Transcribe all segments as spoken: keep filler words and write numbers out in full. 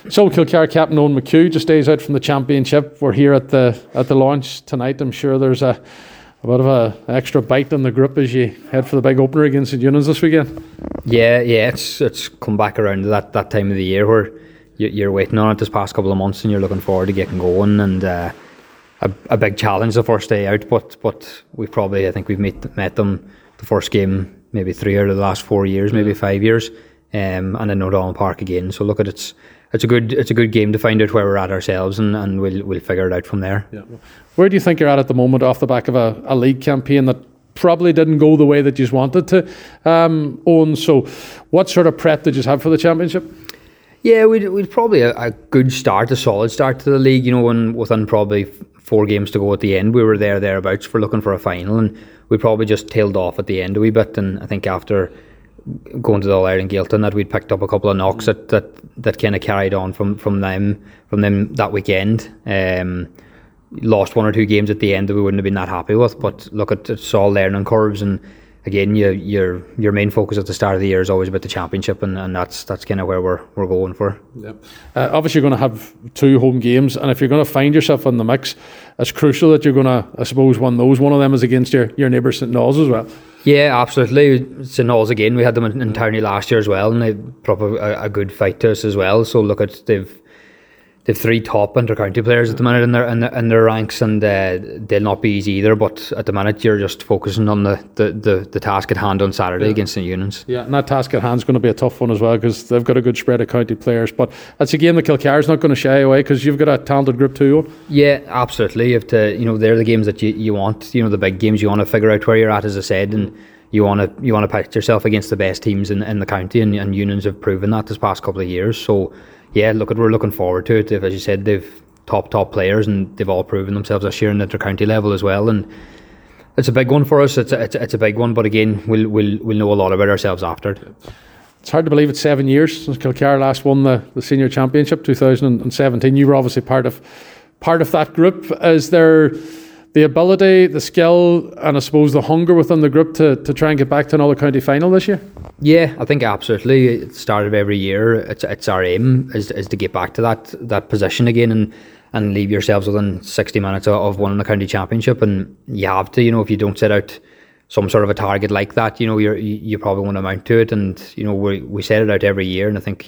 So Kilcar captain Owen McHugh just days out from the championship. We're here at the at the launch tonight. I'm sure there's a, a bit of a extra bite in the grip as you head for the big opener against St Eunan's this weekend. Yeah, yeah, it's it's come back around to that, that time of the year where you, you're waiting on it this past couple of months and you're looking forward to getting going, and uh, a, a big challenge the first day out. But but we've probably I think we've met met them the first game maybe three out of the last four years, maybe five years, um, and then O'Donnell Park again. So look at it's it's a good it's a good game to find out where we're at ourselves, and, and we'll we'll figure it out from there. Yeah. Where do you think you're at at the moment off the back of a, a league campaign that probably didn't go the way that you wanted to, um, Owen? So what sort of prep did you have for the championship? Yeah, we'd we'd probably a, a good start, a solid start to the league. You know, and within probably four games to go at the end, we were there thereabouts for looking for a final, and we probably just tailed off at the end a wee bit. And I think after going to the All Ireland Gaeltacht, that we'd picked up a couple of knocks that that, that kind of carried on from from them from them that weekend. Um, lost one or two games at the end that we wouldn't have been that happy with, but look, at it's all learning curves, and again, you, your your main focus at the start of the year is always about the championship, and, and that's that's kind of where we're we're going for. Yeah. Uh, obviously, you're going to have two home games, and if you're going to find yourself in the mix, it's crucial that you're going to, I suppose, win those. One of them is against your, your neighbour St Nolls as well. Yeah, absolutely. St Nolls again. We had them in, in Towney last year as well, and they put up a, a good fight to us as well. So look at they've. They've three top inter-county players at the minute in their in, the, in their ranks, and uh, they'll not be easy either. But at the minute, you're just focusing on the, the, the, the task at hand on Saturday yeah. against St Eunan's. Yeah, and that task at hand is going to be a tough one as well, because they've got a good spread of county players. But it's a game that Kilcare's not going to shy away, because you've got a talented group too. Yeah, absolutely. You have to, you know, they're the games that you, you want. You know, the big games. You want to figure out where you're at, as I said, and you want to you want to pit yourself against the best teams in, in the county, and, and Eunan's have proven that this past couple of years. So. Yeah, look, we're looking forward to it. As you said, they've top top players, and they've all proven themselves this year in the inter-county level as well. And it's a big one for us. It's a, it's a, it's a big one, but again, we'll we'll we'll know a lot about ourselves after it. It's hard to believe it's seven years since Kilcare last won the, the senior championship, two thousand seventeen. You were obviously part of part of that group. Is there the ability, the skill, and I suppose the hunger within the group to, to try and get back to another county final this year? Yeah, I think absolutely. At the start of every year, it's it's our aim is is to get back to that that position again, and, and leave yourselves within sixty minutes of, of winning the county championship. And you have to, you know, if you don't set out some sort of a target like that, you know, you're, you you probably won't amount to it. And you know, we we set it out every year, and I think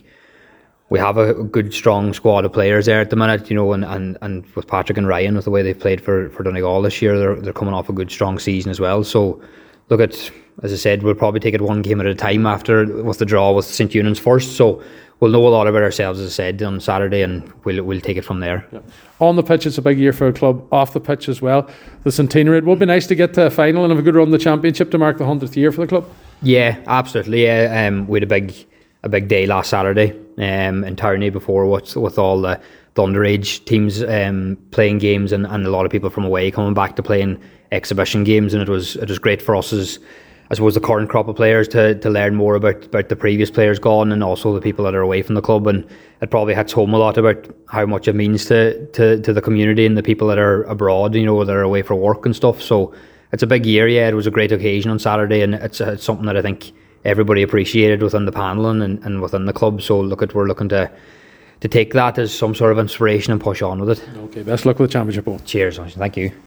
we have a good, strong squad of players there at the minute, you know, and, and, and with Patrick and Ryan, with the way they've played for, for Donegal this year, they're they're coming off a good, strong season as well. So, look at, as I said, we'll probably take it one game at a time after with the draw with St Eunan's first. So, we'll know a lot about ourselves, as I said, on Saturday, and we'll we'll take it from there. Yeah. On the pitch, it's a big year for a club. Off the pitch as well, the centenary. It would be nice to get to a final and have a good run in the championship to mark the hundredth year for the club. Yeah, absolutely. Yeah, um, we had a big. a big day last Saturday um, in Towney before with, with all the, the underage teams um, playing games, and, and a lot of people from away coming back to playing exhibition games, and it was it was great for us as I suppose the current crop of players to, to learn more about, about the previous players gone, and also the people that are away from the club. And it probably hits home a lot about how much it means to, to, to the community and the people that are abroad, you know, that are away for work and stuff. So it's a big year. Yeah, it was a great occasion on Saturday, and it's, it's something that I think everybody appreciated within the panel and, and within the club. So look at we're looking to to take that as some sort of inspiration and push on with it. Okay, best luck with the championship. Cheers, thank you.